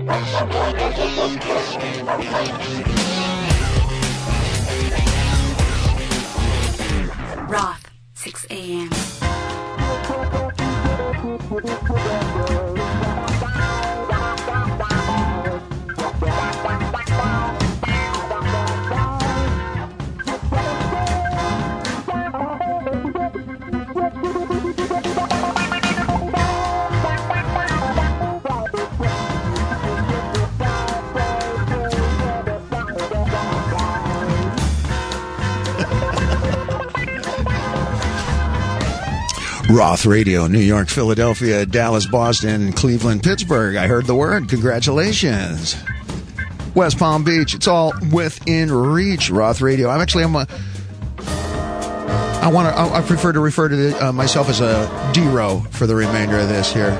Roth, 6 a.m. Roth Radio, New York, Philadelphia, Dallas, Boston, Cleveland, Pittsburgh. I heard the word. Congratulations. West Palm Beach. It's all within reach. Roth Radio. I prefer to refer to myself as a D-Row for the remainder of this here.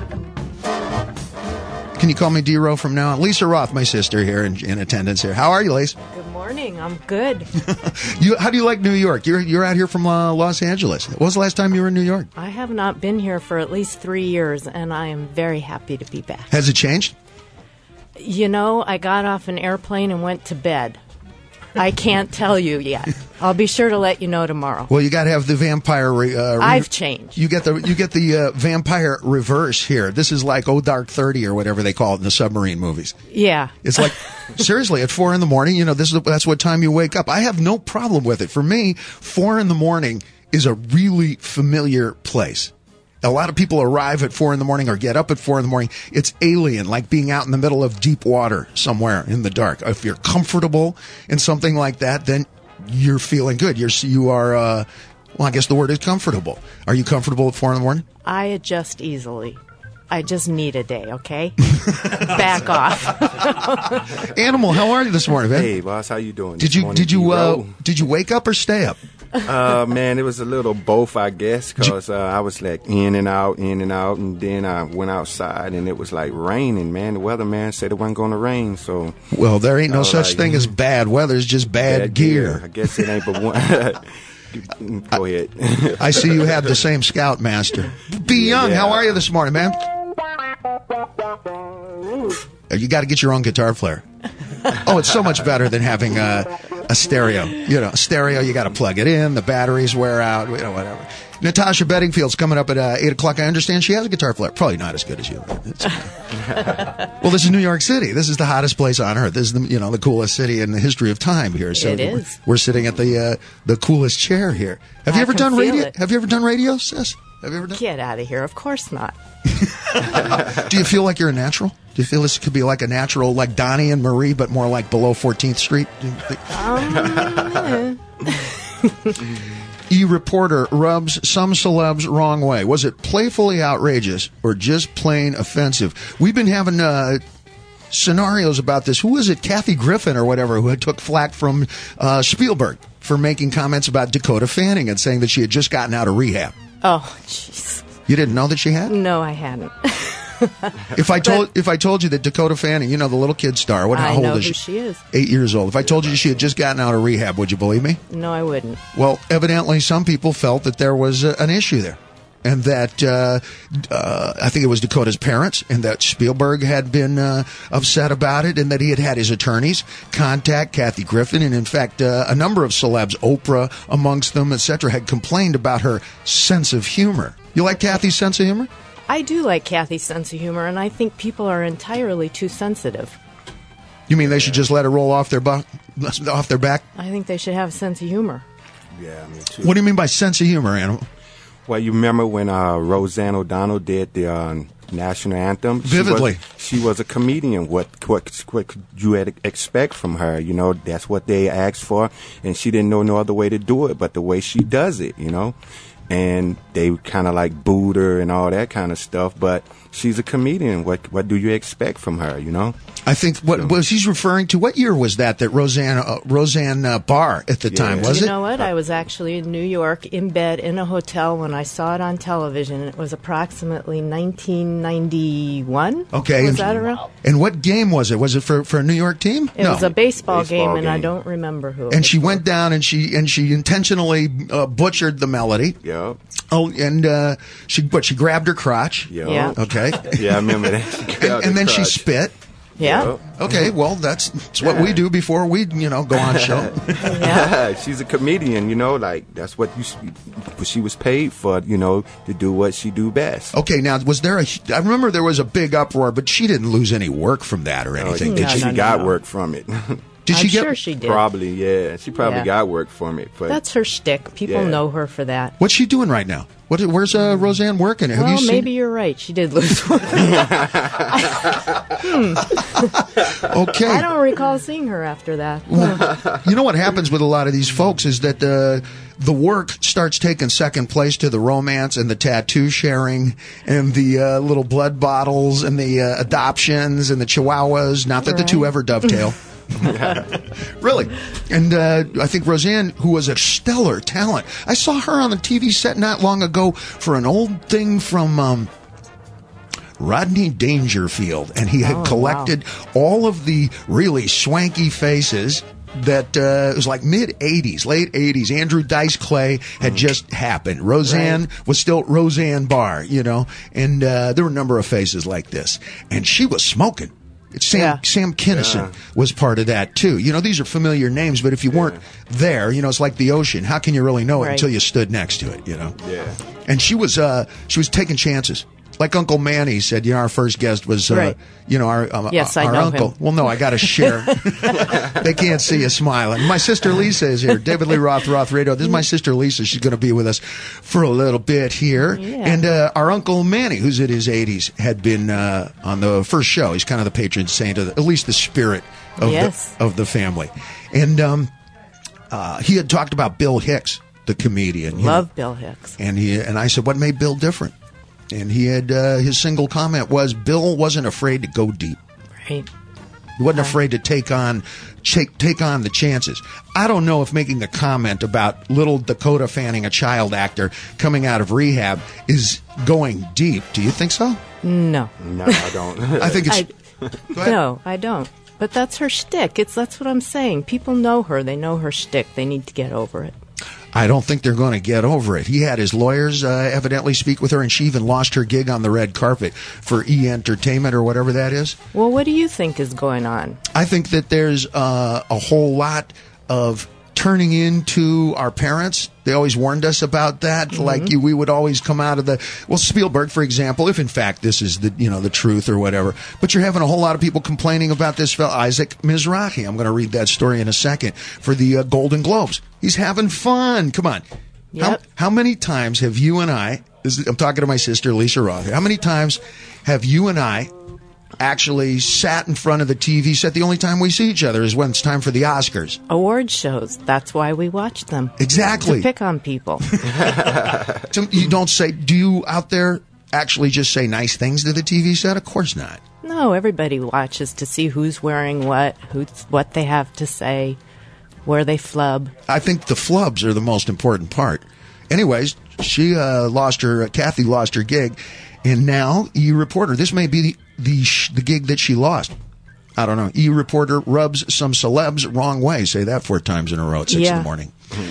Can you call me D-Row from now on? Lisa Roth, my sister here in attendance here. How are you, Lisa? Good morning. I'm good. How do you like New York? You're out here from Los Angeles. When was the last time you were in New York? I have not been here for at least 3 years, and I am very happy to be back. Has it changed? You know, I got off an airplane and went to bed. I can't tell you yet. I'll be sure to let you know tomorrow. Well, you got to have the vampire. I've changed. You get the vampire reverse here. This is like Dark 30 or whatever they call it in the submarine movies. Yeah, it's like seriously at 4 a.m. You know, that's what time you wake up. I have no problem with it. For me, 4 a.m. is a really familiar place. A lot of people arrive at 4 a.m. or get up at 4 a.m. It's alien, like being out in the middle of deep water somewhere in the dark. If you're comfortable in something like that, then you're feeling good. You are, well, I guess the word is comfortable. Are you comfortable at 4 a.m? I adjust easily. I just need a day, okay? Back off. Animal, how are you this morning, man? Hey, boss, how you doing? Did you wake up or stay up? Man, it was a little both, I guess, because I was like in and out, and then I went outside, and it was like raining, man. The weatherman said it wasn't going to rain, so... Well, there ain't no such thing as bad weather. It's just bad gear. I guess it ain't but one... Go ahead. I see you have the same Scoutmaster. Be Young, how are you this morning, man? You got to get your own guitar player. Oh, it's so much better than having a stereo. You know, a stereo, you got to plug it in, the batteries wear out, you know, whatever. Natasha Bedingfield's coming up at 8 o'clock. I understand she has a guitar player. Probably not as good as you. Well, this is New York City. This is the hottest place on earth. This is the coolest city in the history of time here. So it is. We're sitting at the coolest chair here. Have you ever done radio? Have you ever done radio, sis? Have you ever done? Get out of here. Of course not. Do you feel like you're a natural? Do you feel this could be like a natural, like Donnie and Marie, but more like below 14th Street? E-Reporter rubs some celebs wrong way. Was it playfully outrageous or just plain offensive? We've been having scenarios about this. Who is it? Kathy Griffin or whatever, who took flack from Spielberg for making comments about Dakota Fanning and saying that she had just gotten out of rehab. Oh, jeez. You didn't know that she had? No, I hadn't. If I told you that Dakota Fanning, the little kid star, how old is she? She is 8 years old. If I told you she had just gotten out of rehab, would you believe me? No, I wouldn't. Well, evidently some people felt that there was an issue there. And that I think it was Dakota's parents, and that Spielberg had been upset about it, and that he had his attorneys contact Kathy Griffin, and in fact, a number of celebs, Oprah amongst them, etc., had complained about her sense of humor. You like Kathy's sense of humor? I do like Kathy's sense of humor, and I think people are entirely too sensitive. You mean they should just let it roll off their back? I think they should have a sense of humor. Yeah, me too. What do you mean by sense of humor, Animal? Well, you remember when Roseanne O'Donnell did the national anthem? Vividly. She was a comedian. What could you expect from her? That's what they asked for, and she didn't know no other way to do it but the way she does it, And they kind of like booed her and all that kind of stuff, but she's a comedian. What do you expect from her, I think what was he's referring to, what year was that Roseanne Barr at the time, was it? You know what? I was actually in New York in bed in a hotel when I saw it on television. It was approximately 1991. Okay. Was that around? And what game was it? Was it for a New York team? It was a baseball game, and I don't remember who. And she went down and she intentionally butchered the melody. Yeah. Oh, and she grabbed her crotch. Yeah. Okay. Yeah, I remember that. And then she spit. Yeah. Okay, well, that's what we do before we, go on show. Yeah. She's a comedian, like that's what she was paid for, to do what she do best. Okay, now, I remember there was a big uproar, but she didn't lose any work from that or anything, did she? She got work from it. I'm sure she did. Probably, yeah. She probably got work from it. But that's her shtick. People know her for that. What's she doing right now? Where's Roseanne working? Have you seen? Maybe you're right. She did lose work. Okay. I don't recall seeing her after that. Well, you know what happens with a lot of these folks is that the work starts taking second place to the romance and the tattoo sharing and the little blood bottles and the adoptions and the chihuahuas. Not that the two ever dovetail. Really. And I think Roseanne, who was a stellar talent, I saw her on the TV set not long ago for an old thing from Rodney Dangerfield, and he had collected all of the really swanky faces that it was like mid-'80s, late 80s. Andrew Dice Clay had just happened. Roseanne was still Roseanne Barr, and there were a number of faces like this. And she was smoking. Sam Kinison was part of that, too. These are familiar names, but if you weren't there, it's like the ocean. How can you really know it until you stood next to it, Yeah. And she was taking chances. Like Uncle Manny said, our first guest was, our uncle. Him. Well, no, I got to share. They can't see you smiling. My sister Lisa is here. David Lee Roth Radio. This is my sister Lisa. She's going to be with us for a little bit here. Yeah. And our Uncle Manny, who's in his 80s, had been on the first show. He's kind of the patron saint of at least the spirit of the family. And he had talked about Bill Hicks, the comedian. Love Bill Hicks. And I said, what made Bill different? And he had his single comment was Bill wasn't afraid to go deep. Right. He wasn't afraid to take on the chances. I don't know if making a comment about little Dakota Fanning, a child actor coming out of rehab, is going deep. Do you think so? No. No, I don't. I think it's. Go ahead. No, I don't. But that's her shtick. That's what I'm saying. People know her. They know her shtick. They need to get over it. I don't think they're going to get over it. He had his lawyers evidently speak with her, and she even lost her gig on the red carpet for E! Entertainment or whatever that is. Well, what do you think is going on? I think that there's a whole lot of turning into our parents. They always warned us about that. Mm-hmm. Like we would always come out of Spielberg, for example, if in fact this is the truth or whatever. But you're having a whole lot of people complaining about this fellow, Isaac Mizrahi. I'm going to read that story in a second for the Golden Globes. He's having fun. Come on. Yep. How many times have you and I, I'm talking to my sister, Lisa Roth, how many times have you and I actually sat in front of the TV set? The only time we see each other is when it's time for the Oscars. Award shows. That's why we watch them. Exactly. To pick on people. So you don't say, do you out there actually just say nice things to the TV set? Of course not. No, everybody watches to see who's wearing what they have to say, where they flub. I think the flubs are the most important part. Anyways, Kathy lost her gig, and now E-Reporter, this may be the gig that she lost. I don't know. E-Reporter rubs some celebs wrong way. Say that 4 times in a row at 6 in the morning.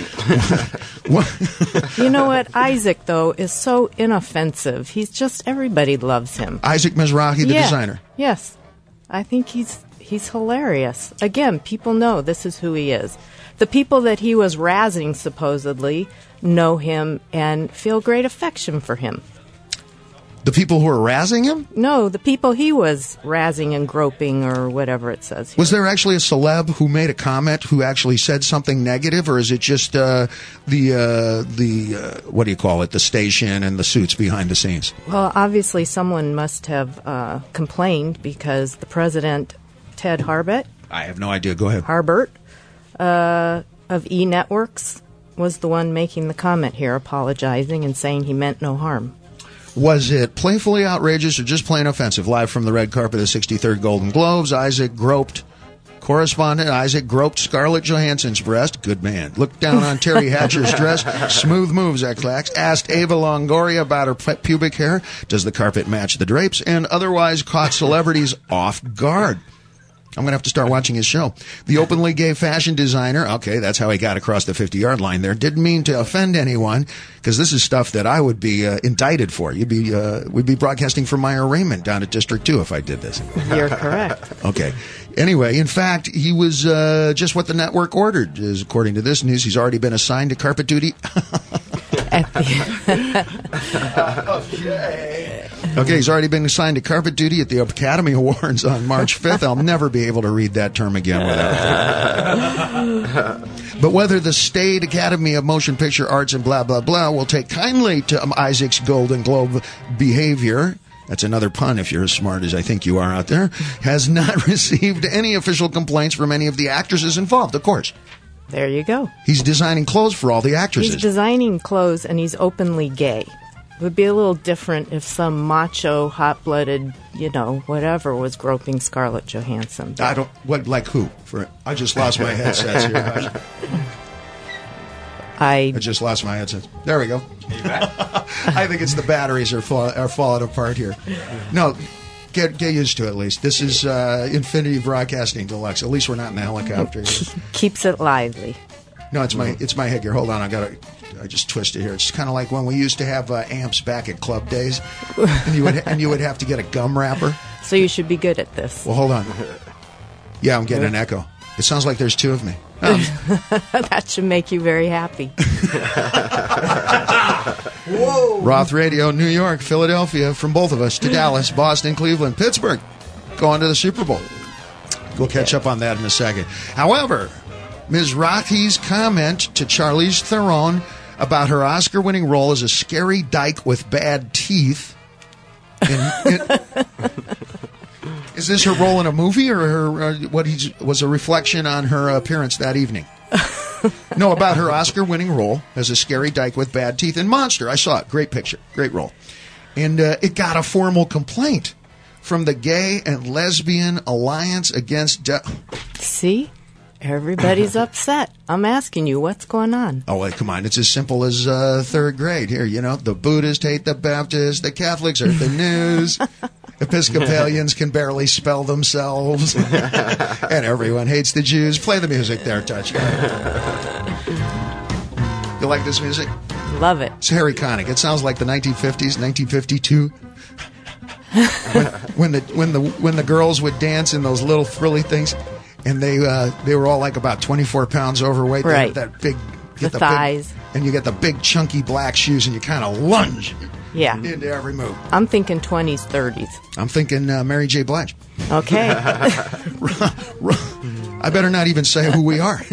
You know what? Isaac, though, is so inoffensive. He's just, everybody loves him. Isaac Mizrahi, the designer. Yes. I think he's hilarious. Again, people know this is who he is. The people that he was razzing, supposedly, know him and feel great affection for him. The people who are razzing him? No, the people he was razzing and groping or whatever it says here. Was there actually a celeb who made a comment who actually said something negative, or is it just the what do you call it, the station and the suits behind the scenes? Well, obviously someone must have complained because the president, Ted Harbert. I have no idea. Go ahead. Harbert of E! Networks was the one making the comment here, apologizing and saying he meant no harm. Was it playfully outrageous or just plain offensive? Live from the red carpet of the 63rd Golden Globes, correspondent Isaac groped Scarlett Johansson's breast. Good man. Looked down on Terry Hatcher's dress. Smooth moves, XX. Asked Ava Longoria about her pubic hair. Does the carpet match the drapes? And otherwise caught celebrities off guard. I'm going to have to start watching his show. The openly gay fashion designer, okay, that's how he got across the 50-yard line there. Didn't mean to offend anyone, because this is stuff that I would be indicted for. We'd be broadcasting for Meyer Raymond down at District 2 if I did this. You're correct. Okay. Anyway, in fact, he was just what the network ordered. According to this news, he's already been assigned to carpet duty. Okay, he's already been assigned to carpet duty at the Academy Awards on March 5th. I'll never be able to read that term again without thinking. But whether the staid Academy of Motion Picture Arts and blah, blah, blah will take kindly to Isaac's Golden Globe behavior, that's another pun if you're as smart as I think you are out there, has not received any official complaints from any of the actresses involved, of course. There you go. He's designing clothes for all the actresses. He's designing clothes, and he's openly gay. It would be a little different if some macho, hot-blooded, whatever was groping Scarlett Johansson. Like who? I just lost my headsets here. I just lost my headsets. There we go. I think it's the batteries are falling apart here. No, get used to it at least. This is Infinity Broadcasting Deluxe. At least we're not in the helicopter here. Keeps it lively. No, it's my headgear. Hold on, I just twisted here. It's kind of like when we used to have amps back at club days, and you would have to get a gum wrapper. So you should be good at this. Well, hold on. Yeah, I'm getting an echo. It sounds like there's two of me. That should make you very happy. Whoa. Roth Radio, New York, Philadelphia, from both of us to Dallas, Boston, Cleveland, Pittsburgh, going to the Super Bowl. We'll catch up on that in a second. However, Ms. Rothy's comment to Charlize Theron about her Oscar-winning role as a scary dyke with bad teeth. Is this her role in a movie, or was a reflection on her appearance that evening? No, about her Oscar-winning role as a scary dyke with bad teeth in Monster. I saw it. Great picture. Great role. And it got a formal complaint from the Gay and Lesbian Alliance Against... See? Everybody's upset. I'm asking you, what's going on? Oh, wait, come on. It's as simple as third grade. Here, the Buddhists hate the Baptists. The Catholics are the news. Episcopalians can barely spell themselves. And everyone hates the Jews. Play the music there, Touch. You like this music? Love it. It's Harry Connick. It sounds like the 1950s, 1952. when the girls would dance in those little frilly things, and they were all like about 24 pounds overweight. Right. They had that big, the thighs. And you get the big chunky black shoes, and you kind of lunge into every move. I'm thinking 20s, 30s. I'm thinking Mary J. Blige. Okay. I better not even say who we are.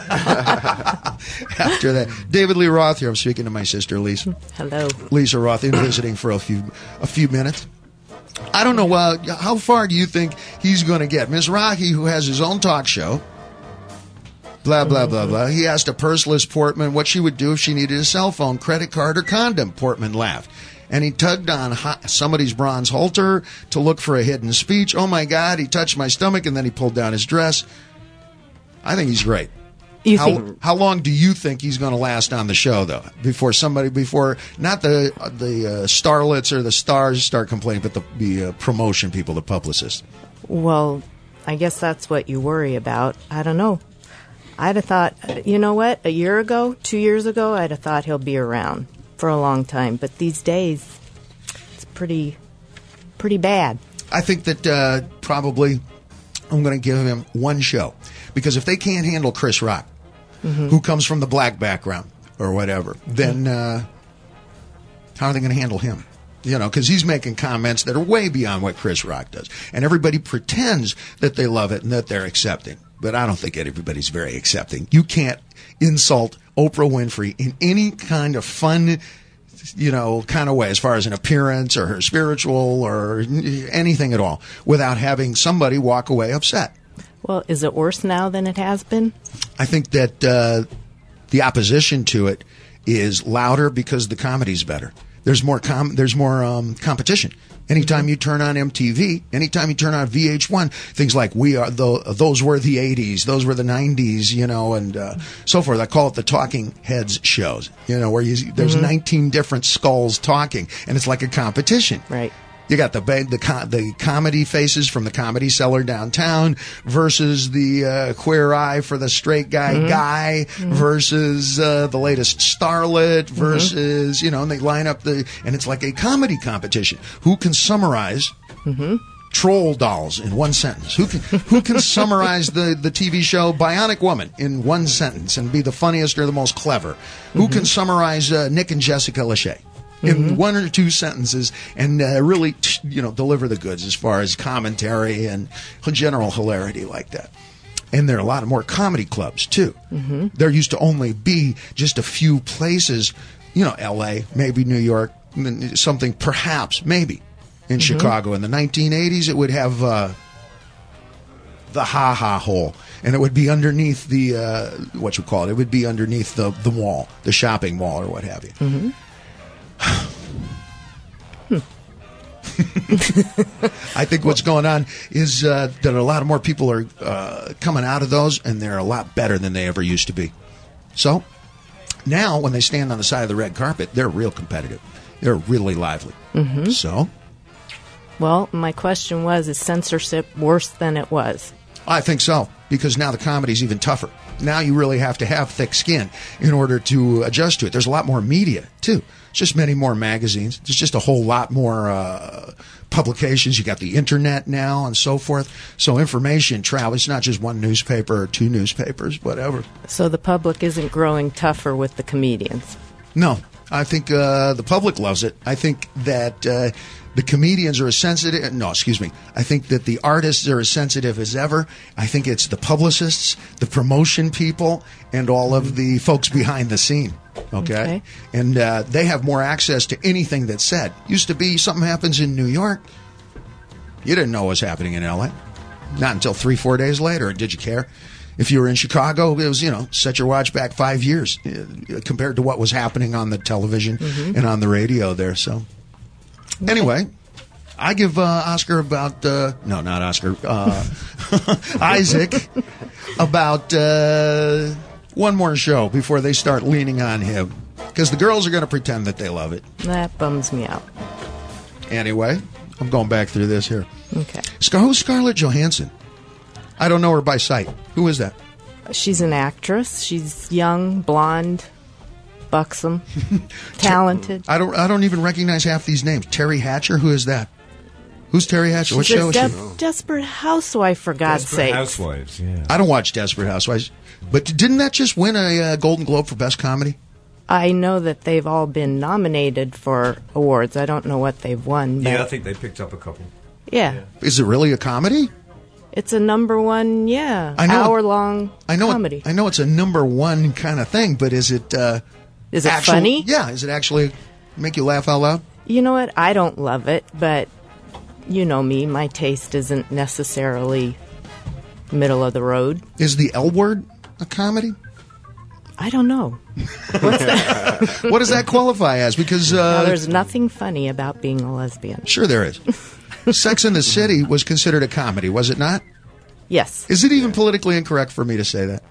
After that, David Lee Roth here. I'm speaking to my sister Lisa. Hello, Lisa Roth, in visiting for a few minutes. I don't know. How far do you think he's going to get? Ms. Rocky, who has his own talk show, blah, blah, blah, blah. He asked a purseless Portman what she would do if she needed a cell phone, credit card, or condom. Portman laughed. And he tugged on somebody's bronze halter to look for a hidden speech. Oh, my God, he touched my stomach, and then he pulled down his dress. I think he's great. How long do you think he's going to last on the show, though? Before not the starlets or the stars start complaining, but the promotion people, the publicists. Well, I guess that's what you worry about. I don't know. I'd have thought, you know what? 2 years ago, I'd have thought he'll be around for a long time. But these days, it's pretty bad. I think that probably I'm going to give him one show. Because if they can't handle Chris Rock, who comes from the black background or whatever, then how are they going to handle him? Because he's making comments that are way beyond what Chris Rock does. And everybody pretends that they love it and that they're accepting. But I don't think everybody's very accepting. You can't insult Oprah Winfrey in any kind of fun, kind of way, as far as an appearance or her spiritual or anything at all, without having somebody walk away upset. Well, is it worse now than it has been? I think that the opposition to it is louder because the comedy's better. There's more competition. Anytime you turn on MTV, anytime you turn on VH1, things like those were the 80s, those were the 90s, and so forth. I call it the talking heads shows, where there's 19 different skulls talking, and it's like a competition. Right. You got the comedy faces from the Comedy Cellar downtown versus the queer eye for the straight guy versus the latest starlet versus, and they line up and it's like a comedy competition. Who can summarize Troll Dolls in one sentence? Who can summarize the TV show Bionic Woman in one sentence and be the funniest or the most clever? Who can summarize Nick and Jessica Lachey in one or two sentences and really, deliver the goods as far as commentary and general hilarity like that? And there are a lot of more comedy clubs, too. There used to only be just a few places, L.A., maybe New York, something perhaps, maybe, in Chicago. In the 1980s, it would have the Ha-Ha Hole, and it would be underneath the, it would be underneath the mall, the shopping mall or what have you. I think what's going on is that a lot of more people are coming out of those, and they're a lot better than they ever used to be. So now when they stand on the side of the red carpet, they're real competitive. They're really lively. So? Well, my question was, is censorship worse than it was? I think so, because now the comedy's even tougher. Now you really have to have thick skin in order to adjust to it. There's a lot more media, too. It's just many more magazines. There's just a whole lot more publications. You got the internet now and so forth. So information travels. It's not just one newspaper or two newspapers, whatever. So the public isn't growing tougher with the comedians? No. I think the public loves it. I think that the comedians are as sensitive. No, excuse me. I think that the artists are as sensitive as ever. I think it's the publicists, the promotion people, and all of the folks behind the scene. Okay? And they have more access to anything that's said. Used to be something happens in New York, you didn't know what was happening in L.A. Not until 3-4 days later. Did you care? If you were in Chicago, it was, set your watch back 5 years compared to what was happening on the television and on the radio there. So, anyway, I give Oscar about, no, not Oscar, Isaac about one more show before they start leaning on him. Because the girls are going to pretend that they love it. That bums me out. Anyway, I'm going back through this here. Okay. Who's Scarlett Johansson? I don't know her by sight. Who is that? She's an actress. She's young, blonde, buxom, talented. I don't even recognize half these names. Terry Hatcher, who is that? Who's Terry Hatcher? What show is she? Desperate Housewife, for God's sake. Desperate Housewives, yeah. I don't watch Desperate Housewives. But didn't that just win a Golden Globe for Best Comedy? I know that they've all been nominated for awards. I don't know what they've won. Yeah, I think they picked up a couple. Yeah. Is it really a comedy? It's a number one, hour-long comedy. I know it's a number one kind of thing, but is it funny? Yeah, is it actually make you laugh out loud? You know what? I don't love it, but you know me. My taste isn't necessarily middle of the road. Is the L Word a comedy? I don't know. What's that? What does that qualify as? Because there's nothing funny about being a lesbian. Sure there is. Sex and the City was considered a comedy, was it not? Yes. Is it even politically incorrect for me to say that?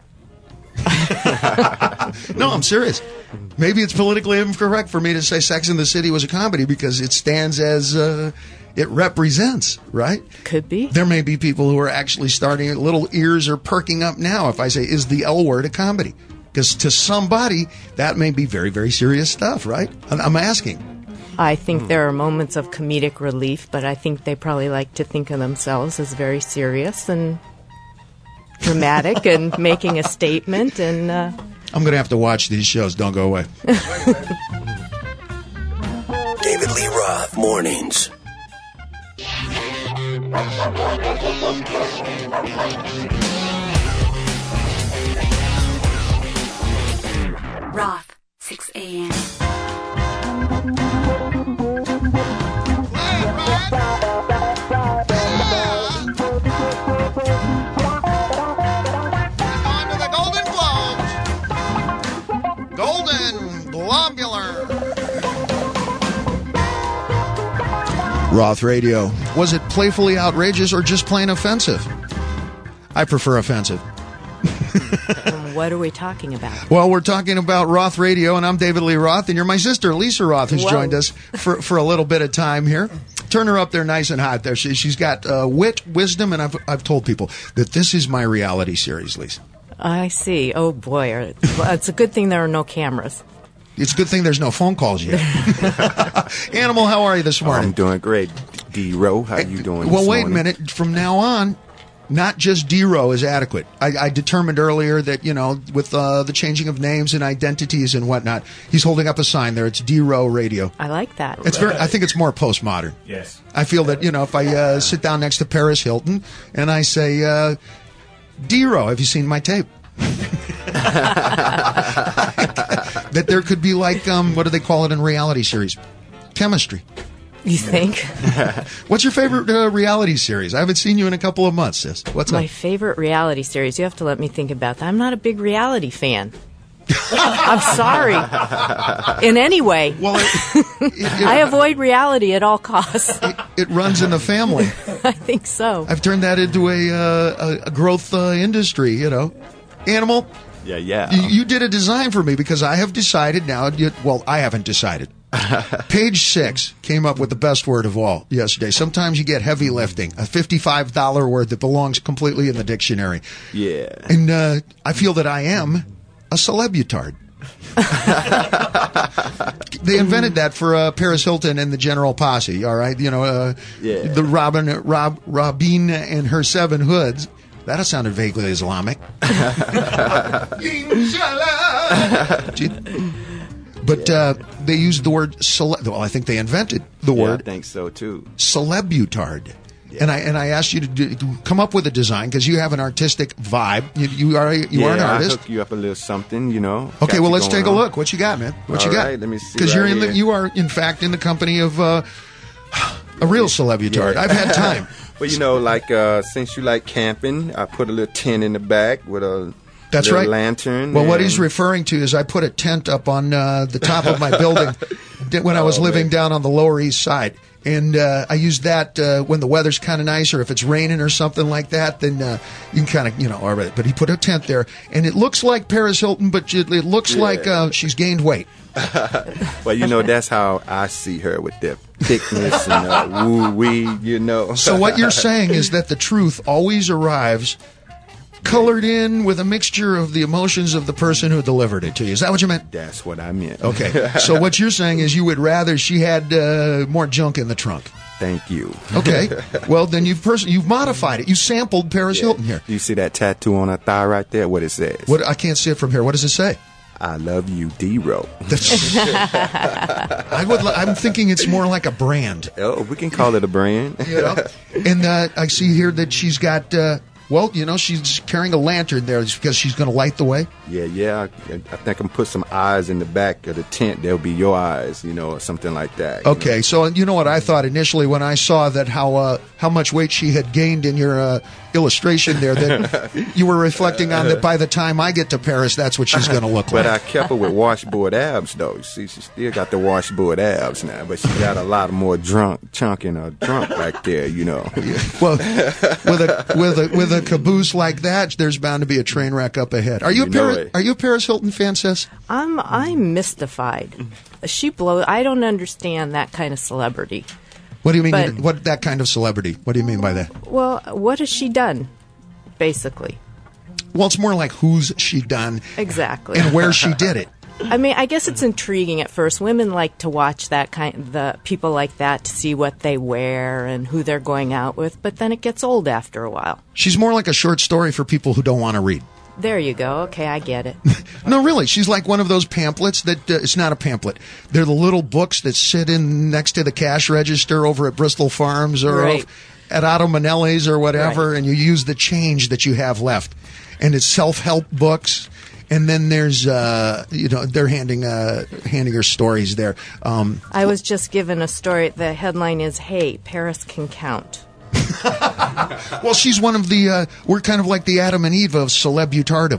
No, I'm serious. Maybe it's politically incorrect for me to say Sex and the City was a comedy because it stands as it represents, right? Could be. There may be people who are actually starting, little ears are perking up now if I say, is the L Word a comedy? Because to somebody, that may be very, very serious stuff, right? I'm asking. I think there are moments of comedic relief, but I think they probably like to think of themselves as very serious and dramatic and making a statement. And I'm going to have to watch these shows. Don't go away. David Lee Roth, Mornings. Roth, 6 a.m. On to the Golden Globes. Golden Globular. Roth Radio. Was it playfully outrageous or just plain offensive? I prefer offensive. What are we talking about? Well, we're talking about Roth Radio, and I'm David Lee Roth, and you're my sister, Lisa Roth, who's joined us for a little bit of time here. Turn her up there nice and hot there. She's got wit, wisdom, and I've told people that this is my reality series, Lisa. I see. Oh, boy. Well, it's a good thing there are no cameras. It's a good thing there's no phone calls yet. Animal, how are you this morning? I'm doing great. D-Row, how you doing Well, this wait a morning? minute. From now on, not just D-Row is adequate. I determined earlier that, with the changing of names and identities and whatnot, he's holding up a sign there. It's D-Row Radio. I like that. It's I think it's more postmodern. Yes. I feel that, if I sit down next to Paris Hilton and I say, D-Row, have you seen my tape? That there could be like, what do they call it in reality series? Chemistry. You think? What's your favorite reality series? I haven't seen you in a couple of months, sis. What's My up? favorite reality series. You have to let me think about that. I'm not a big reality fan. I'm sorry. In any way. Well, I avoid reality at all costs. it runs in the family. I think so. I've turned that into a growth industry, Animal, Yeah. you did a design for me because I have decided now, I haven't decided. Page 6 came up with the best word of all yesterday. Sometimes you get heavy lifting, a $55 word that belongs completely in the dictionary. Yeah. And I feel that I am a celebutard. They invented that for Paris Hilton and the General Posse, all right? The Robin and her 7 hoods. That sounded vaguely Islamic. But they used the word well, I think they invented the word I think so too. celebutard. Yeah. And I asked you to come up with a design because you have an artistic vibe. You are an artist. I'll hook you up a little something, Okay, well, let's take a look. What you got, man? What you got? All right, let me see. Because Right you are in fact in the company of a real celebutard. Yeah. I've had time. Well, since you like camping, I put a little tent in the back with a That's little right. lantern. Well, what and- he's referring to is I put a tent up on the top of my building when I was living down on the Lower East Side. And I use that when the weather's kind of nice or if it's raining or something like that, then you can kind of, orbit it. But he put a tent there. And it looks like Paris Hilton, but it looks like she's gained weight. Well, that's how I see her with the thickness and woo-wee, So what you're saying is that the truth always arrives colored in with a mixture of the emotions of the person who delivered it to you. Is that what you meant? That's what I meant. Okay. So what you're saying is you would rather she had more junk in the trunk. Thank you. Okay. Well, then you've modified it. You sampled Paris Hilton here. You see that tattoo on her thigh right there? What it says? What? I can't see it from here. What does it say? I love you, D-Row. I'm thinking it's more like a brand. Oh, we can call it a brand. And I see here that she's got. She's carrying a lantern there because she's going to light the way. Yeah. I think I'm put some eyes in the back of the tent. There'll be your eyes, or something like that. Okay, so you know what I thought initially when I saw that how much weight she had gained in your illustration there, that you were reflecting on that by the time I get to Paris, that's what she's going to look But like. I kept her with washboard abs, though. See, she still got the washboard abs now, but she got a lot more chunk in her trunk back there, Well, with a caboose like that, there's bound to be a train wreck up ahead. Are you a Paris Hilton fan, sis? I'm mystified. She blows. I don't understand that kind of celebrity. What do you mean? But- What that kind of celebrity? What do you mean by that? Well, what has she done, basically? Well, it's more like who's she done Exactly. and where she did it. I mean, I guess it's intriguing at first. Women like to watch the people like that to see what they wear and who they're going out with, but then it gets old after a while. She's more like a short story for people who don't want to read. There you go. Okay, I get it. No, really. She's like one of those pamphlets that it's not a pamphlet. They're the little books that sit in next to the cash register over at Bristol Farms or Right. at Otto Manelli's or whatever, Right. and you use the change that you have left. And it's self-help books. And then there's, they're handing her stories there. I was just given a story. The headline is, "Hey, Paris can count." Well, she's one of the, we're kind of like the Adam and Eve of celebutardom.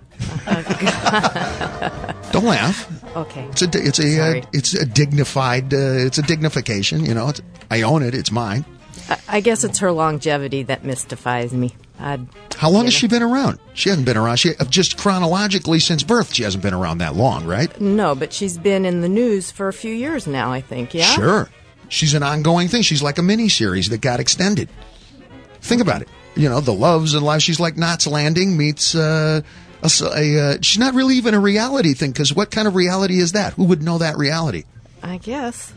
Don't laugh. Okay. It's a dignified, it's a dignification, I own it. It's mine. I guess it's her longevity that mystifies me. How long has she been around? She hasn't been around. Just chronologically since birth, she hasn't been around that long, right? No, but she's been in the news for a few years now, I think, yeah? Sure. She's an ongoing thing. She's like a mini-series that got extended. Think about it. You know, the loves and lives. She's like Knots Landing meets she's not really even a reality thing, because what kind of reality is that? Who would know that reality? I guess.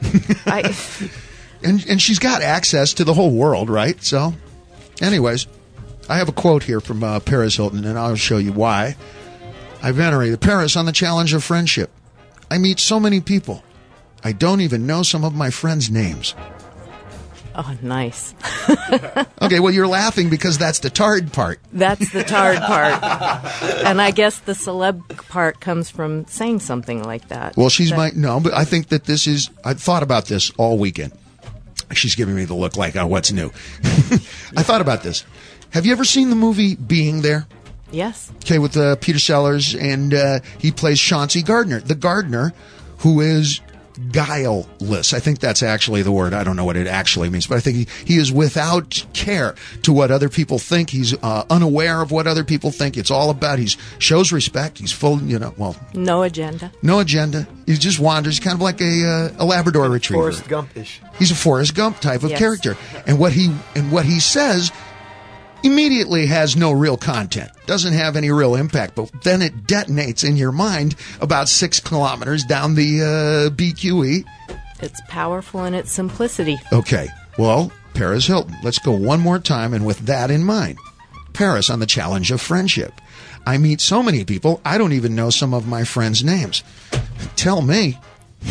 And she's got access to the whole world, right? So, anyways, I have a quote here from Paris Hilton, and I'll show you why. I venerate Paris on the challenge of friendship. I meet so many people. I don't even know some of my friends' names. Oh, nice. Okay, well, you're laughing because that's the tard part. That's the tard part. And I guess the celeb part comes from saying something like that. Well, no, but I think that this is, I've thought about this all weekend. She's giving me the look like, oh, what's new? I thought about this. Have you ever seen the movie Being There? Yes. Okay, with Peter Sellers, and he plays Chauncey Gardner, the gardener who is guileless. I think that's actually the word. I don't know what it actually means, but I think he is without care to what other people think. He's unaware of what other people think. It's all about, he shows respect. He's full, no agenda. No agenda. He just wanders, kind of like a Labrador retriever. Forrest Gump-ish. He's a Forrest Gump type of Yes. character. And what he says immediately has no real content, doesn't have any real impact, but then it detonates in your mind about 6 kilometers down the BQE. It's powerful in its simplicity. Okay, well, Paris Hilton. Let's go one more time, and with that in mind. Paris on the challenge of friendship. I meet so many people, I don't even know some of my friends' names. Tell me.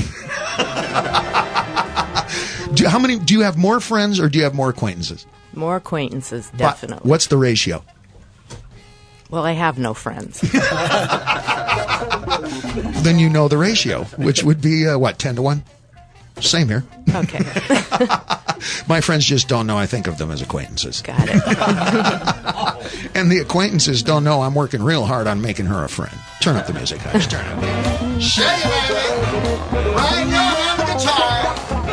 Do you have more friends or do you have more acquaintances? More acquaintances, definitely. What's the ratio? Well, I have no friends. Then you know the ratio, which would be, 10 to 1? Same here. Okay. My friends just don't know I think of them as acquaintances. Got it. And the acquaintances don't know I'm working real hard on making her a friend. Turn up the music, Hutch. Turn it up. Shake it, baby. Right now on the guitar.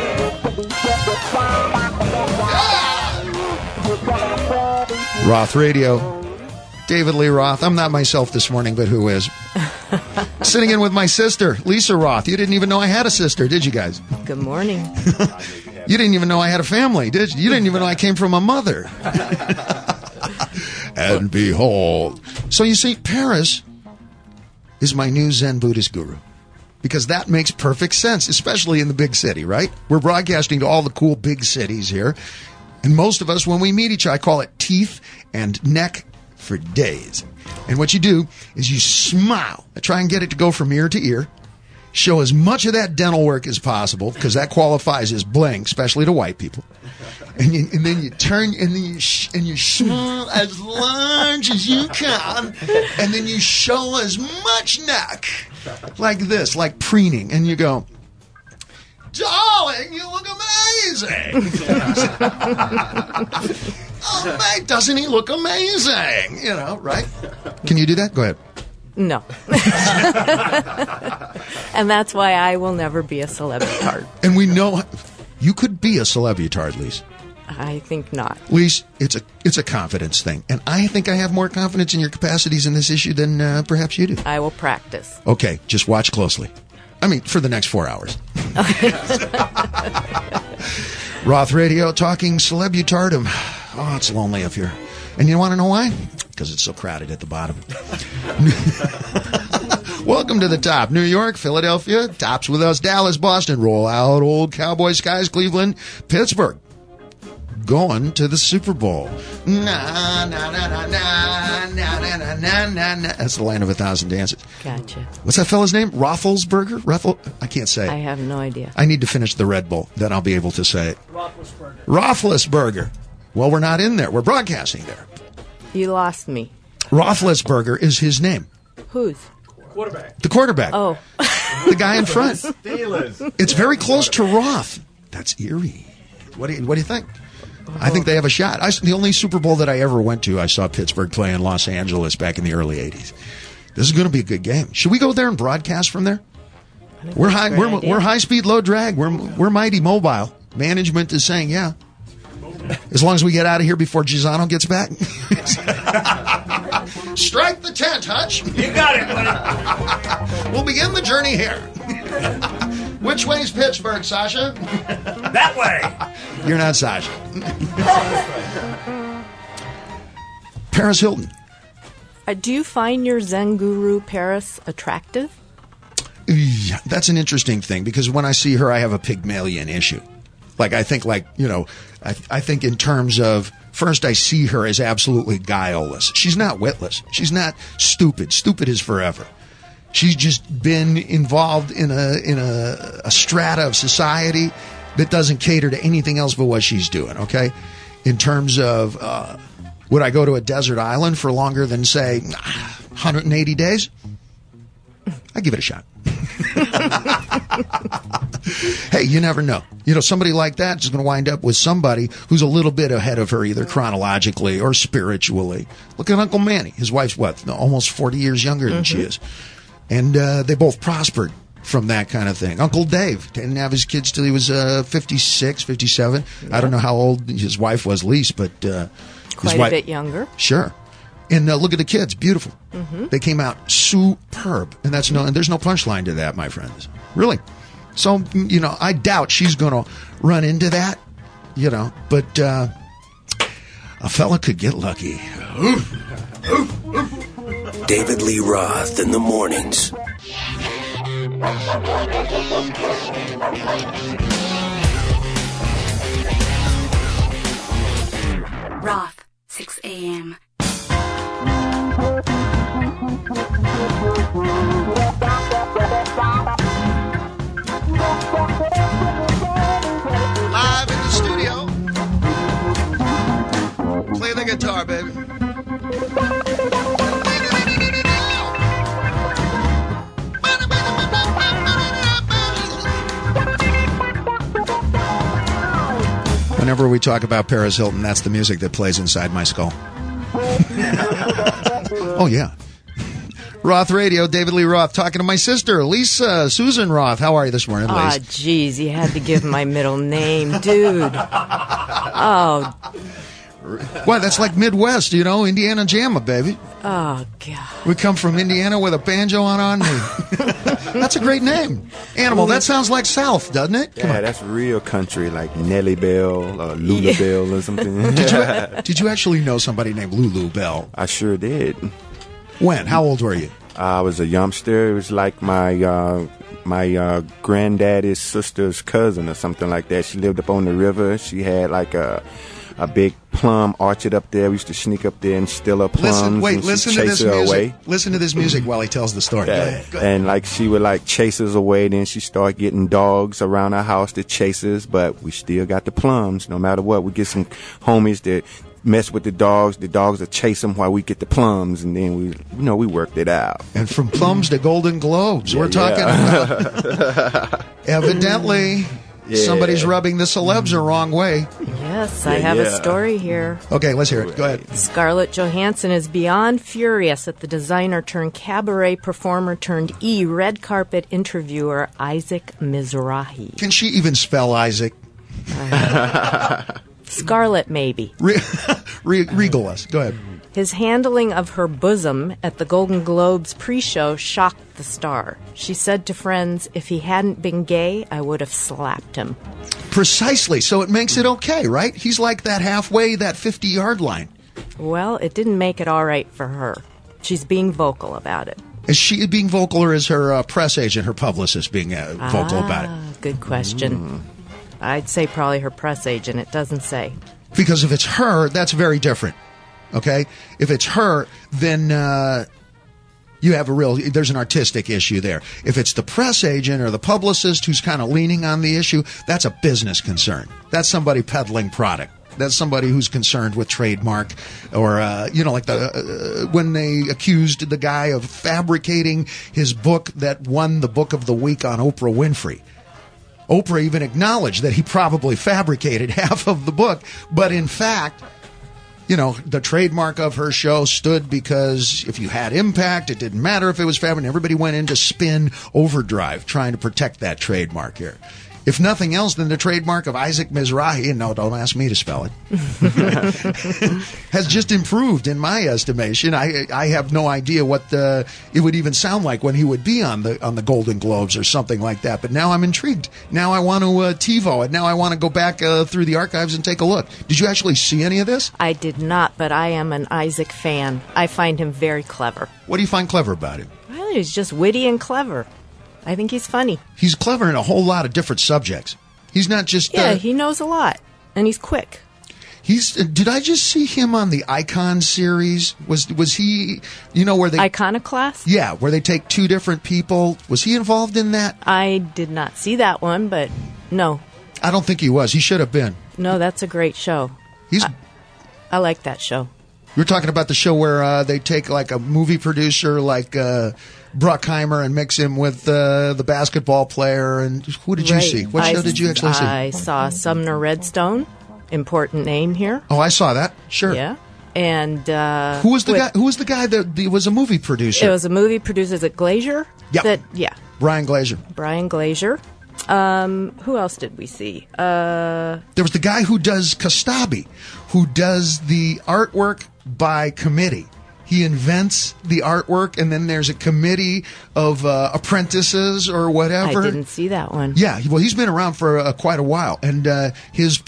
Roth Radio. David Lee Roth. I'm not myself this morning, but who is? Sitting in with my sister, Lisa Roth. You didn't even know I had a sister, did you guys? Good morning. You didn't even know I had a family, did you? You didn't even know I came from a mother. And behold. So you see, Paris is my new Zen Buddhist guru. Because that makes perfect sense, especially in the big city, right? We're broadcasting to all the cool big cities here. And most of us, when we meet each other, I call it teeth and neck for days. And what you do is you smile. I try and get it to go from ear to ear. Show as much of that dental work as possible, because that qualifies as bling, especially to white people. And then you turn and then you smile as large as you can, and then you show as much neck like this, like preening, and you go, "Darling, you look amazing." Oh, mate, doesn't he look amazing? Right? Can you do that? Go ahead. No. And that's why I will never be a celebritard. And we know you could be a celebritard, Lise. I think not. Lise, it's a confidence thing. And I think I have more confidence in your capacities in this issue than perhaps you do. I will practice. Okay, just watch closely. I mean, for the next 4 hours. Roth Radio, talking celebutardom. Oh, it's lonely up here. And you want to know why? Because it's so crowded at the bottom. Welcome to the top. New York, Philadelphia, tops with us, Dallas, Boston, roll out old Cowboy Skies, Cleveland, Pittsburgh. Going to the Super Bowl. Na, na, na, na, na, na, na, na, na, na. That's the land of 1,000 dances. Gotcha. What's that fella's name? Roethlisberger? I can't say it. I have no idea. I need to finish the Red Bull. Then I'll be able to say it. Roethlisberger. Well, we're not in there. We're broadcasting there. You lost me. Roethlisberger is his name. Whose? The quarterback. Oh. The guy in front. It's very close to Roth. That's eerie. What do you think? I think they have a shot. The only Super Bowl that I ever went to, I saw Pittsburgh play in Los Angeles back in the early 80s. This is going to be a good game. Should we go there and broadcast from there? We're high speed, low drag. We're mighty mobile. Management is saying, yeah. As long as we get out of here before Gisano gets back. Strike the tent, Hutch. You got it, buddy. We'll begin the journey here. Which way's Pittsburgh, Sasha? That way. You're not Sasha. Paris Hilton. Do you find your Zen guru, Paris, attractive? Yeah, that's an interesting thing because when I see her, I have a Pygmalion issue. Like, I think, I think in terms of, first, I see her as absolutely guileless. She's not witless. She's not stupid. Stupid is forever. She's just been involved in a strata of society that doesn't cater to anything else but what she's doing, okay? In terms of, would I go to a desert island for longer than, say, 180 days? I give it a shot. Hey, you never know. Somebody like that is going to wind up with somebody who's a little bit ahead of her, either chronologically or spiritually. Look at Uncle Manny. His wife's almost 40 years younger than she is. And they both prospered from that kind of thing. Uncle Dave didn't have his kids till he was 56, 57. I don't know how old his wife was, Lise, but Quite a bit younger. Sure. And look at the kids, beautiful. They came out superb, and there's no punchline to that, my friends. Really. So I doubt she's going to run into that. But a fella could get lucky. David Lee Roth in the mornings. Roth, 6 a.m. Live in the studio. Play the guitar, baby. Whenever we talk about Paris Hilton, that's the music that plays inside my skull. Oh, yeah. Roth Radio, David Lee Roth, talking to my sister, Lisa Susan Roth. How are you this morning, Lisa? Geez, you had to give my middle name, dude. Oh. Well, that's like Midwest, Indiana Jamma, baby. Oh, God. We come from Indiana with a banjo on our knee. That's a great name. Animal, that sounds like South, doesn't it? Yeah, that's real country, like Nellie Bell or Lulu Bell or something. Did you actually know somebody named Lulu Bell? I sure did. When? How old were you? I was a youngster. It was like my granddaddy's sister's cousin or something like that. She lived up on the river. She had like a big plum orchard up there. We used to sneak up there and steal her plums. Listen to this music. Away. Listen to this music while he tells the story. Yeah. Go ahead. And she would chase us away. Then she started getting dogs around our house to chase us, but we still got the plums. No matter what, we get some homies that mess with the dogs. The dogs will chase them while we get the plums, and then we worked it out. And from plums to Golden Globes, we're talking about. Evidently. Yeah. Somebody's rubbing the celebs the wrong way. Yes, I have a story here. Okay, let's hear it. Go ahead. Scarlett Johansson is beyond furious at the designer turned cabaret performer turned red carpet interviewer Isaac Mizrahi. Can she even spell Isaac? Scarlett, maybe. Regal us. Go ahead. His handling of her bosom at the Golden Globes pre-show shocked the star. She said to friends, if he hadn't been gay, I would have slapped him. Precisely. So it makes it okay, right? He's like that halfway, that 50-yard line. Well, it didn't make it all right for her. She's being vocal about it. Is she being vocal, or is her press agent, her publicist, being vocal about it? Good question. I'd say probably her press agent. It doesn't say. Because if it's her, that's very different. Okay? If it's her, then you have there's an artistic issue there. If it's the press agent or the publicist who's kind of leaning on the issue, that's a business concern. That's somebody peddling product. That's somebody who's concerned with trademark, or when they accused the guy of fabricating his book that won the Book of the Week on Oprah Winfrey. Oprah even acknowledged that he probably fabricated half of the book, but in fact, the trademark of her show stood because if you had impact, it didn't matter if it was fabricated. Everybody went into spin overdrive trying to protect that trademark here. If nothing else, then the trademark of Isaac Mizrahi, and no, don't ask me to spell it, has just improved in my estimation. I have no idea what it would even sound like when he would be on the Golden Globes or something like that. But now I'm intrigued. Now I want to TiVo it. Now I want to go back through the archives and take a look. Did you actually see any of this? I did not, but I am an Isaac fan. I find him very clever. What do you find clever about him? Well, he's just witty and clever. I think he's funny. He's clever in a whole lot of different subjects. He's not just... Yeah, he knows a lot, and he's quick. Did I just see him on the Icon series? Was he, where they... Iconoclast? Yeah, where they take two different people. Was he involved in that? I did not see that one, but no. I don't think he was. He should have been. No, that's a great show. I like that show. You're talking about the show where they take like a movie producer like Bruckheimer and mix him with the basketball player. And who did you see? What show did you actually see? I saw Sumner Redstone. Important name here. Oh, I saw that. Sure. Yeah. And who was the guy? Who was the guy that was a movie producer? It was a movie producer. Is it Glazer? Yeah. Brian Glazer. Brian Glazer. Who else did we see? There was the guy who does Kostabi, who does the artwork by committee. He invents the artwork, and then there's a committee of apprentices or whatever. I didn't see that one. Yeah, well, he's been around for quite a while, and his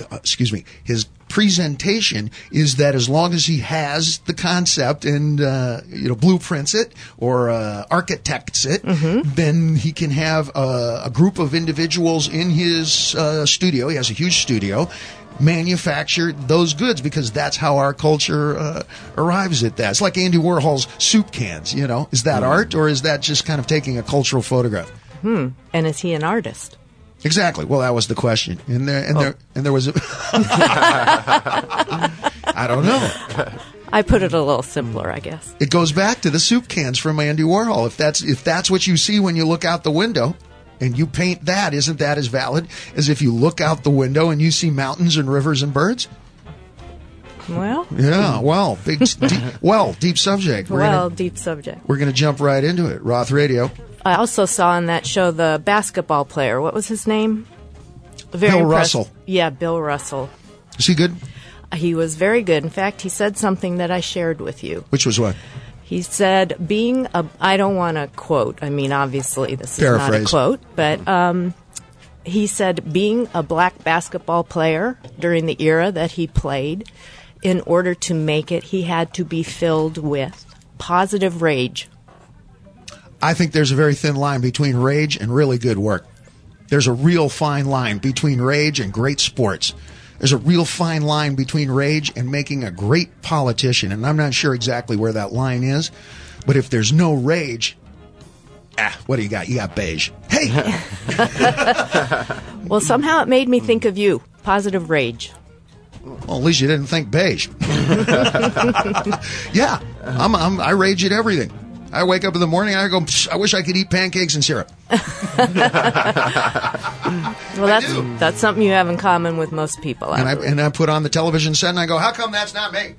presentation is that as long as he has the concept and blueprints it or architects it, then he can have a group of individuals in his studio. He has a huge studio. Manufacture those goods, because that's how our culture arrives at that. It's like Andy Warhol's soup cans. Is that art, or is that just kind of taking a cultural photograph? And is he an artist? Exactly. Well, that was the question. And there was I don't know. I put it a little simpler, I guess. It goes back to the soup cans from Andy Warhol. If that's what you see when you look out the window and you paint that, isn't that as valid as if you look out the window and you see mountains and rivers and birds? Well. Yeah, well, deep subject. Deep subject. We're going to jump right into it. Roth Radio. I also saw on that show the basketball player. What was his name? Bill Russell. Yeah, Bill Russell. Is he good? He was very good. In fact, he said something that I shared with you. Which was what? He said, I don't want to quote. I mean, obviously, this is Paraphrase. not a quote. But he said, being a black basketball player during the era that he played, in order to make it, he had to be filled with positive rage. I think there's a very thin line between rage and really good work. There's a real fine line between rage and great sports. There's a real fine line between rage and making a great politician, and I'm not sure exactly where that line is, but if there's no rage, what do you got? You got beige. Hey! Well, somehow it made me think of you. Positive rage. Well, at least you didn't think beige. Yeah, I rage at everything. I wake up in the morning and I go, I wish I could eat pancakes and syrup. Well, that's something you have in common with most people. And I put on the television set and I go, how come that's not me?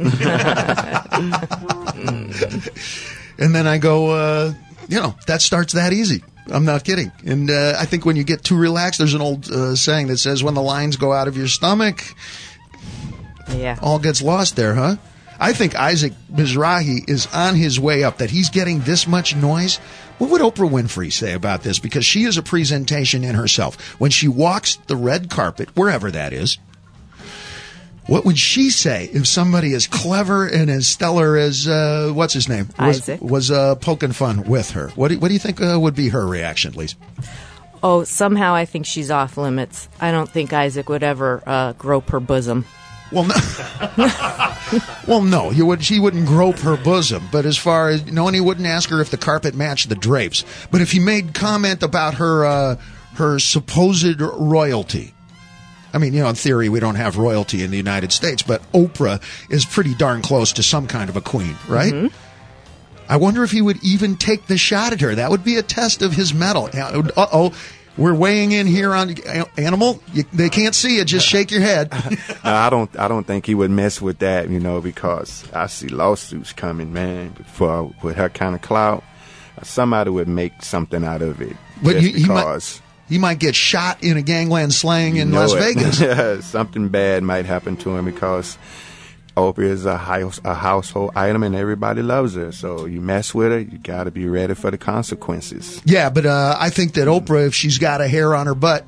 And then I go, that starts that easy. I'm not kidding. And I think when you get too relaxed, there's an old saying that says when the lines go out of your stomach, all gets lost there, huh? I think Isaac Mizrahi is on his way up, that he's getting this much noise. What would Oprah Winfrey say about this? Because she is a presentation in herself. When she walks the red carpet, wherever that is, what would she say if somebody as clever and as stellar as, what's his name? Isaac. Was poking fun with her. What do you think would be her reaction, Lisa? Oh, somehow I think she's off limits. I don't think Isaac would ever grope her bosom. Well, no. Well, no. She wouldn't grope her bosom. But as far as and he wouldn't ask her if the carpet matched the drapes. But if he made comment about her supposed royalty. I mean, in theory, we don't have royalty in the United States, but Oprah is pretty darn close to some kind of a queen, right? Mm-hmm. I wonder if he would even take the shot at her. That would be a test of his mettle. Uh-oh. We're weighing in here on Animal. They can't see it. Just shake your head. No, I don't think he would mess with that, because I see lawsuits coming, man. With her kind of clout, somebody would make something out of it. But He might get shot in a gangland slaying in Las Vegas. Something bad might happen to him because Oprah is a household item and everybody loves her. So you mess with her, you got to be ready for the consequences. Yeah, but I think that Oprah, if she's got a hair on her butt,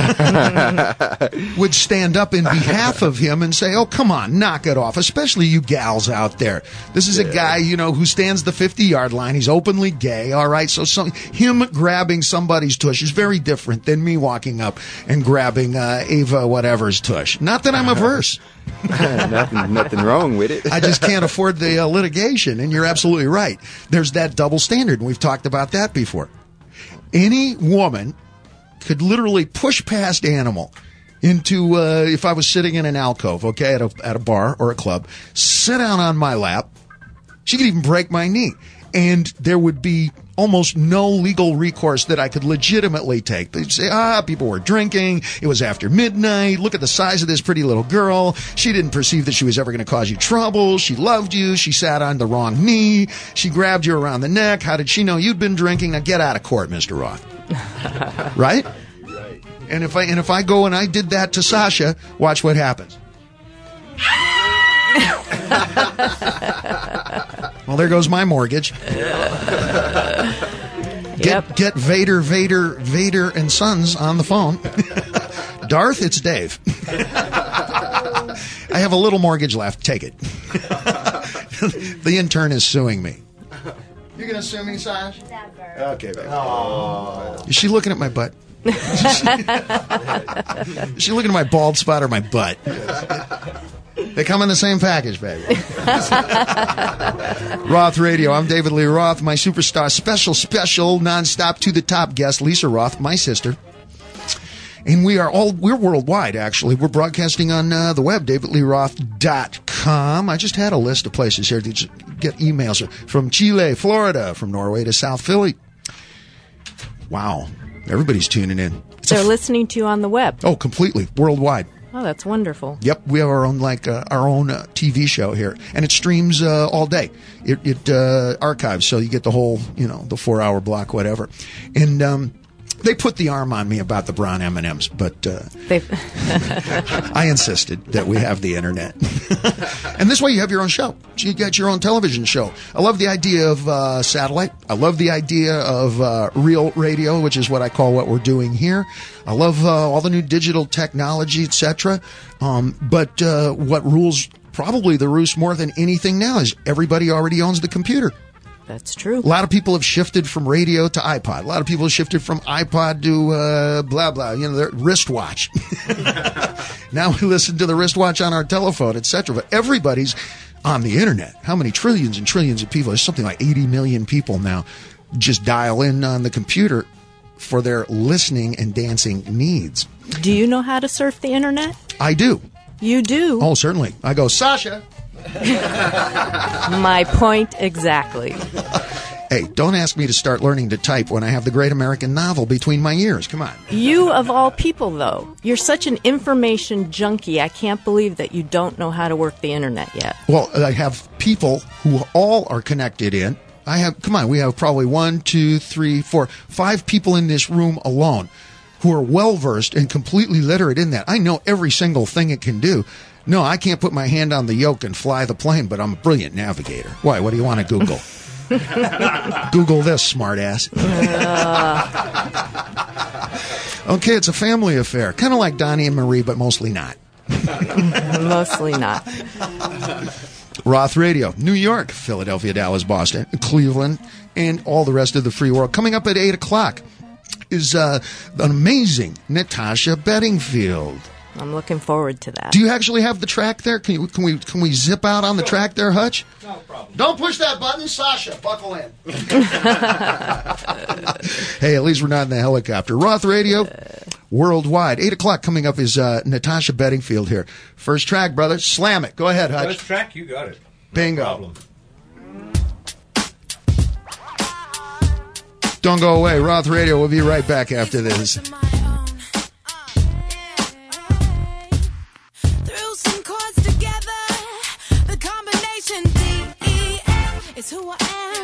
would stand up in behalf of him and say, oh, come on, knock it off, especially you gals out there. This is a guy, who stands the 50-yard line. He's openly gay, all right? So him grabbing somebody's tush is very different than me walking up and grabbing Ava whatever's tush. Not that I'm averse. Nothing wrong with it. I just can't afford the litigation, and you're absolutely right. There's that double standard, and we've talked about that before. Any woman could literally push past Animal into, if I was sitting in an alcove, okay, at a bar or a club, sit down on my lap. She could even break my knee. And there would be almost no legal recourse that I could legitimately take. They'd say, people were drinking. It was after midnight. Look at the size of this pretty little girl. She didn't perceive that she was ever going to cause you trouble. She loved you. She sat on the wrong knee. She grabbed you around the neck. How did she know you'd been drinking? Now get out of court, Mr. Roth. Right? Right. And if I go and I did that to Sasha, watch what happens. Well, there goes my mortgage. Get Vader, and Sons on the phone. Darth, it's Dave. I have a little mortgage left. Take it. The intern is suing me. You gonna sue me, Saj? Never. Okay, baby. Aww. Is she looking at my butt? Is she looking at my bald spot or my butt? They come in the same package, baby. Roth Radio. I'm David Lee Roth. My superstar, special, nonstop to the top guest, Lisa Roth, my sister. And we're worldwide, actually. We're broadcasting on the web, davidleeroth.com. I just had a list of places here to get emails from Chile, Florida, from Norway to South Philly. Wow. Everybody's tuning in. They're listening to you on the web. Oh, completely. Worldwide. Oh, that's wonderful. Yep, we have our own TV show here, and it streams all day. It archives, so you get the whole, the 4-hour block, whatever. And they put the arm on me about the brown M&Ms, but I insisted that we have the internet. And this way you have your own show. You got your own television show. I love the idea of satellite. I love the idea of real radio, which is what I call what we're doing here. I love all the new digital technology, etc. But what rules probably the roost more than anything now is everybody already owns the computer. That's true. A lot of people have shifted from radio to iPod. A lot of people have shifted from iPod to blah, blah, their wristwatch. Now we listen to the wristwatch on our telephone, etc. But everybody's on the internet. How many trillions and trillions of people? There's something like 80 million people now just dial in on the computer for their listening and dancing needs. Do you know how to surf the internet? I do. You do? Oh, certainly. I go, Sasha. My point exactly. Hey, don't ask me to start learning to type when I have the great American novel between my ears. Come on. You, of all people, though. You're such an information junkie. I can't believe that you don't know how to work the internet yet. Well, I have people who all are connected in. We have probably 1, 2, 3, 4, 5 people in this room alone who are well-versed and completely literate in that. I know every single thing it can do. No, I can't put my hand on the yoke and fly the plane, but I'm a brilliant navigator. Why? What do you want to Google? Google this, smartass. Okay, it's a family affair. Kind of like Donnie and Marie, but mostly not. Mostly not. Roth Radio, New York, Philadelphia, Dallas, Boston, Cleveland, and all the rest of the free world. Coming up at 8 o'clock is an amazing Natasha Bedingfield. I'm looking forward to that. Do you actually have the track there? Can we zip out on the track there, Hutch? No problem. Don't push that button, Sasha. Buckle in. Hey, at least we're not in the helicopter. Roth Radio, worldwide. 8 o'clock coming up is Natasha Bedingfield here. First track, brother. Slam it. Go ahead, Hutch. First track, you got it. Bingo. No problem. Don't go away. Roth Radio. We'll be right back after this. It's who I am.